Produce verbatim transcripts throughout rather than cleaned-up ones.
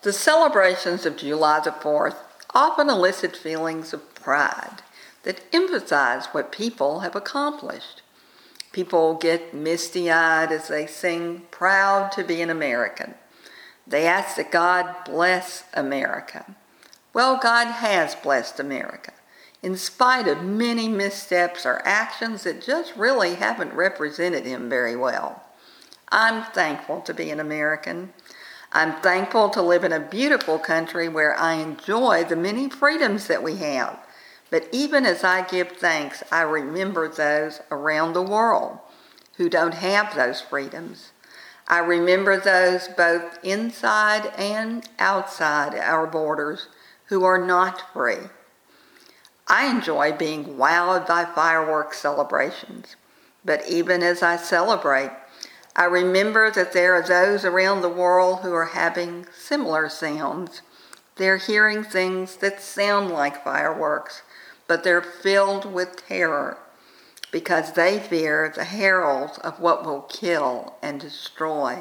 The celebrations of July the fourth often elicit feelings of pride that emphasize what people have accomplished. People get misty-eyed as they sing "Proud to be an American." They ask that God bless America. Well, God has blessed America, in spite of many missteps or actions that just really haven't represented him very well. I'm thankful to be an American. I'm thankful to live in a beautiful country where I enjoy the many freedoms that we have. But even as I give thanks, I remember those around the world who don't have those freedoms. I remember those both inside and outside our borders who are not free. I enjoy being wowed by fireworks celebrations, but even as I celebrate, I remember that there are those around the world who are having similar sounds. They're hearing things that sound like fireworks, but they're filled with terror because they fear the heralds of what will kill and destroy.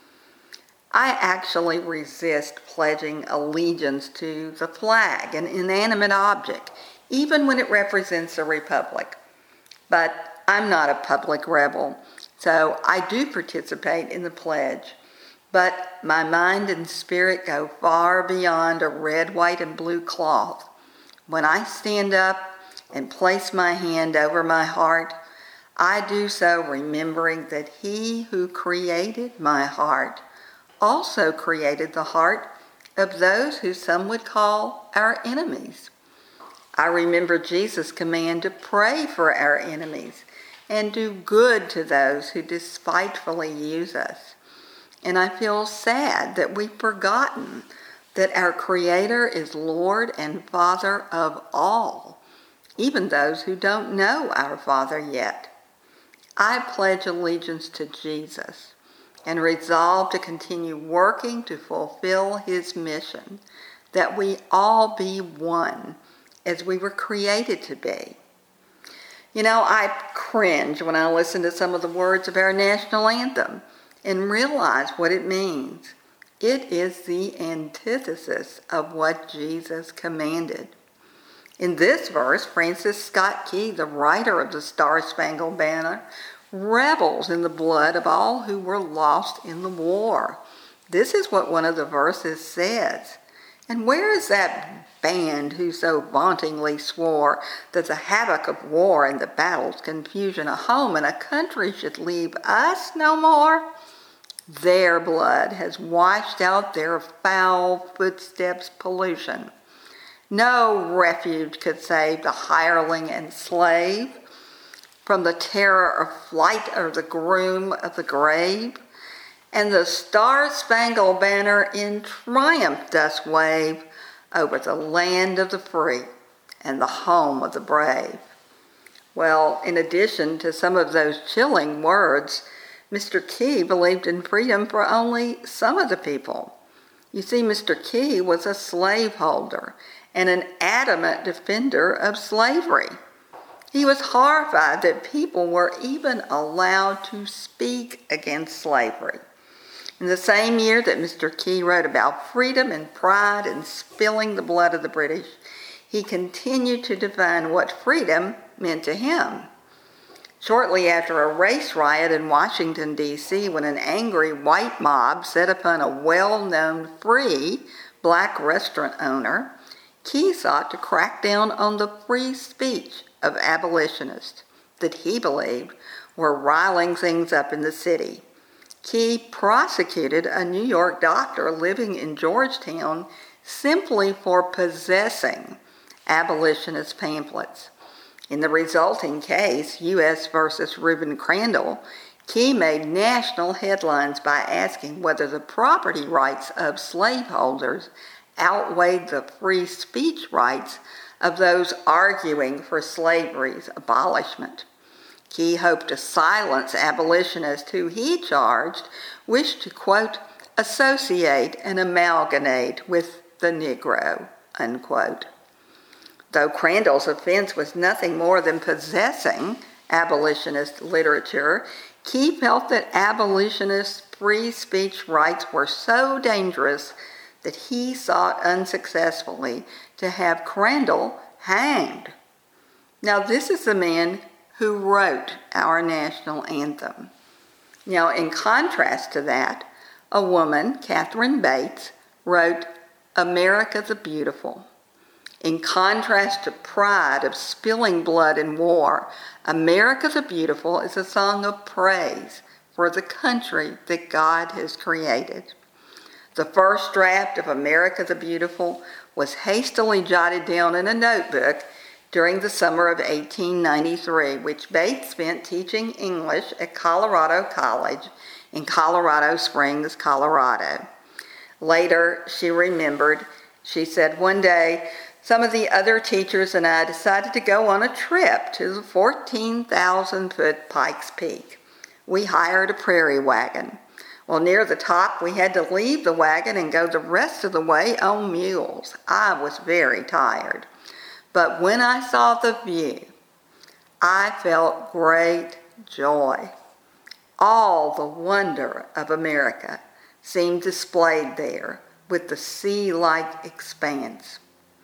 I actually resist pledging allegiance to the flag, an inanimate object, even when it represents a republic. But I'm not a public rebel, so I do participate in the pledge. But my mind and spirit go far beyond a red, white, and blue cloth. When I stand up and place my hand over my heart, I do so remembering that he who created my heart also created the heart of those who some would call our enemies. I remember Jesus' command to pray for our enemies and do good to those who despitefully use us. And I feel sad that we've forgotten that our Creator is Lord and Father of all, even those who don't know our Father yet. I pledge allegiance to Jesus and resolve to continue working to fulfill his mission, that we all be one as we were created to be. You know, I cringe when I listen to some of the words of our national anthem and realize what it means. It is the antithesis of what Jesus commanded. In this verse, Francis Scott Key, the writer of the Star-Spangled Banner, revels in the blood of all who were lost in the war. This is what one of the verses says. And where is that band who so vauntingly swore that the havoc of war and the battle's confusion a home and a country should leave us no more? Their blood has washed out their foul footsteps' pollution. No refuge could save the hireling and slave from the terror of flight or the gloom of the grave. And the Star-Spangled Banner in triumph does wave over the land of the free and the home of the brave. Well, in addition to some of those chilling words, Mister Key believed in freedom for only some of the people. You see, Mister Key was a slaveholder and an adamant defender of slavery. He was horrified that people were even allowed to speak against slavery. In the same year that Mister Key wrote about freedom and pride and spilling the blood of the British, he continued to define what freedom meant to him. Shortly after a race riot in Washington, D C, when an angry white mob set upon a well-known free black restaurant owner, Key sought to crack down on the free speech of abolitionists that he believed were riling things up in the city. Key prosecuted a New York doctor living in Georgetown simply for possessing abolitionist pamphlets. In the resulting case, U S versus Reuben Crandall, Key made national headlines by asking whether the property rights of slaveholders outweighed the free speech rights of those arguing for slavery's abolishment. Key hoped to silence abolitionists who he charged wished to, quote, associate and amalgamate with the Negro, unquote. Though Crandall's offense was nothing more than possessing abolitionist literature, Key felt that abolitionist free speech rights were so dangerous that he sought unsuccessfully to have Crandall hanged. Now, this is the man who wrote our national anthem. Now, in contrast to that, a woman, Catherine Bates, wrote America the Beautiful. In contrast to pride of spilling blood in war, America the Beautiful is a song of praise for the country that God has created. The first draft of America the Beautiful was hastily jotted down in a notebook during the summer of eighteen ninety-three, which Bates spent teaching English at Colorado College in Colorado Springs, Colorado. Later, she remembered, she said, one day, some of the other teachers and I decided to go on a trip to the fourteen thousand foot Pikes Peak. We hired a prairie wagon. Well, near the top, we had to leave the wagon and go the rest of the way on mules. I was very tired. But when I saw the view, I felt great joy. All the wonder of America seemed displayed there with the sea-like expanse.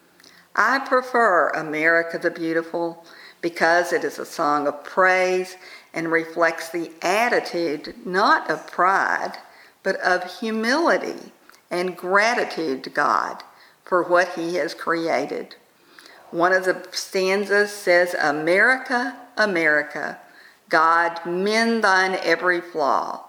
I prefer America the Beautiful because it is a song of praise and reflects the attitude not of pride, but of humility and gratitude to God for what he has created. One of the stanzas says, America, America, God, mend thine every flaw.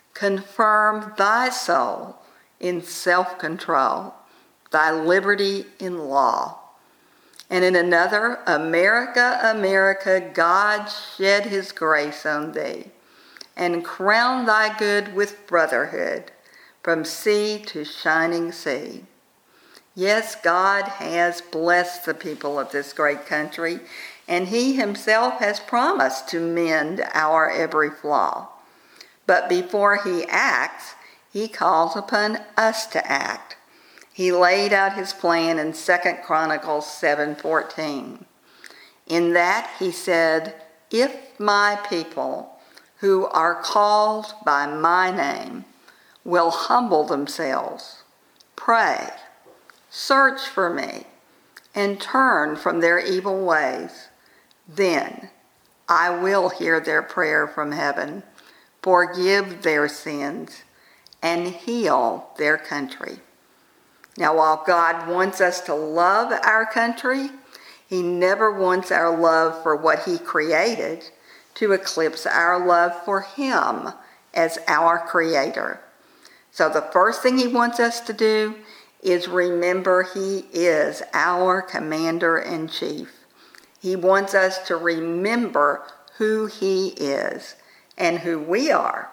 Confirm thy soul in self-control, thy liberty in law. And in another, America, America, God shed his grace on thee, and crown thy good with brotherhood, from sea to shining sea. Yes, God has blessed the people of this great country, and he himself has promised to mend our every flaw. But before he acts, he calls upon us to act. He laid out his plan in Second Chronicles seven fourteen. In that he said, if my people who are called by my name will humble themselves, pray, search for me, and turn from their evil ways, then I will hear their prayer from heaven, forgive their sins, and heal their country. Now, while God wants us to love our country, he never wants our love for what he created to eclipse our love for him as our creator. So the first thing he wants us to do is remember he is our commander-in-chief. He wants us to remember who he is and who we are.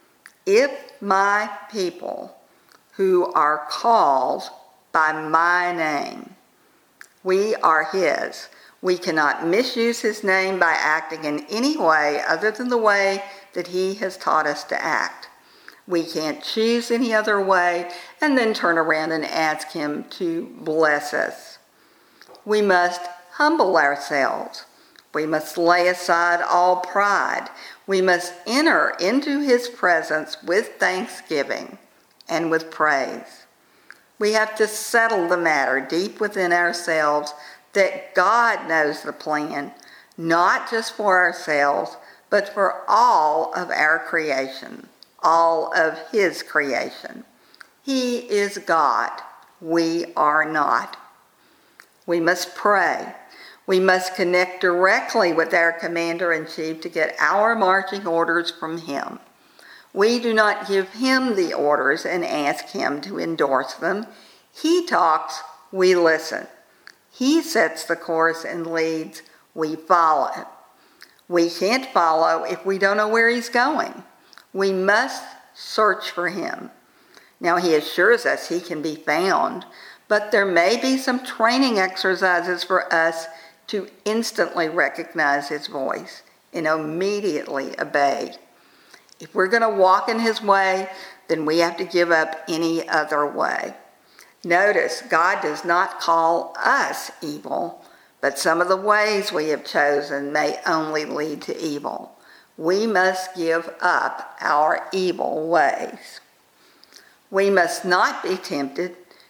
If my people who are called by my name, we are his. We cannot misuse his name by acting in any way other than the way that he has taught us to act. We can't choose any other way and then turn around and ask him to bless us. We must humble ourselves. We must lay aside all pride. We must enter into his presence with thanksgiving and with praise. We have to settle the matter deep within ourselves that God knows the plan, not just for ourselves, but for all of our creation, all of his creation. He is God. We are not. We must pray. We must connect directly with our commander-in-chief to get our marching orders from him. We do not give him the orders and ask him to endorse them. He talks, we listen. He sets the course and leads, we follow. We can't follow if we don't know where he's going. We must search for him. Now, he assures us he can be found, but there may be some training exercises for us to instantly recognize his voice and immediately obey. If we're going to walk in his way, then we have to give up any other way. Notice, God does not call us evil, but some of the ways we have chosen may only lead to evil. We must give up our evil ways. We must not be tempted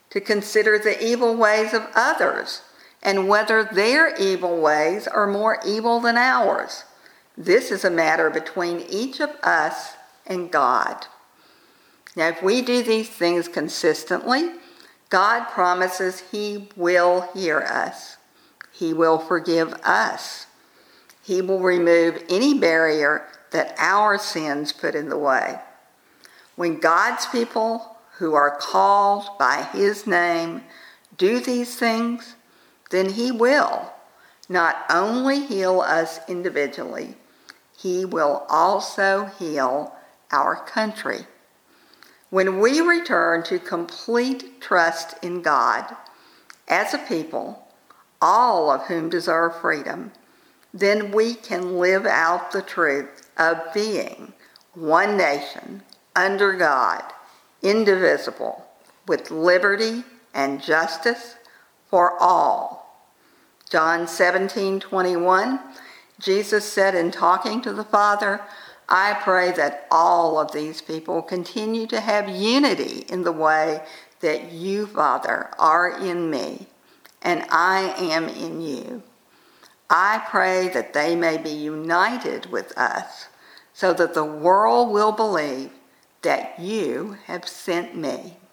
to consider the evil ways of others and whether their evil ways are more evil than ours. This is a matter between each of us and God. Now, if we do these things consistently, God promises He will hear us. He will forgive us. He will remove any barrier that our sins put in the way. When God's people who are called by His name do these things, then He will not only heal us individually, He will also heal our country. When we return to complete trust in God as a people, all of whom deserve freedom, then we can live out the truth of being one nation under God, indivisible, with liberty and justice for all. John seventeen twenty-one, Jesus said in talking to the Father, I pray that all of these people continue to have unity in the way that you, Father, are in me and I am in you. I pray that they may be united with us so that the world will believe that you have sent me.